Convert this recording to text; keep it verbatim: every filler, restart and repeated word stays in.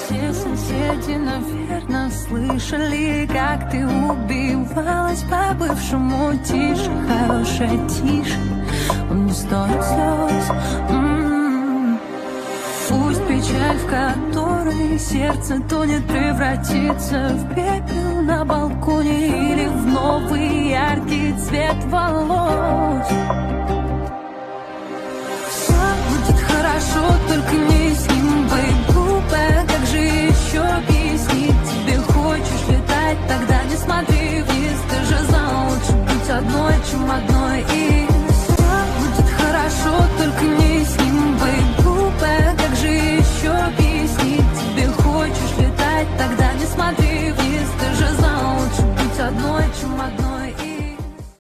Все соседи, наверное, слышали, как ты убивалась по бывшему. Тише, хорошая, тише, он не стоит слез. М-м-м. Пусть печаль, в которой сердце тонет, превратится в пепел на балконе или в новый яркий цвет волос. Все будет хорошо, только не